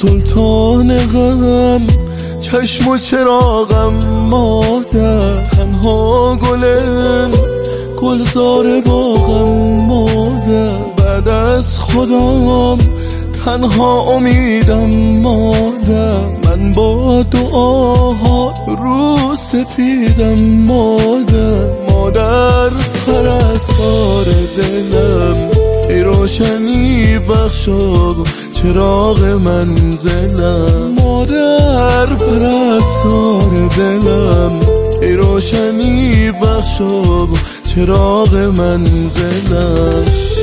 سلطان غم، چشم و چراغم مادر، تنها گلزار باغم مادر، بعد از خدام تنها امیدم مادر، من با دعاها رو سفیدم مادر. مادر پرستار دلم، ای روشنی بخشا چراغ منزلم. مادر پرستار دلم، ای روشنی بخشا چراغ منزلم.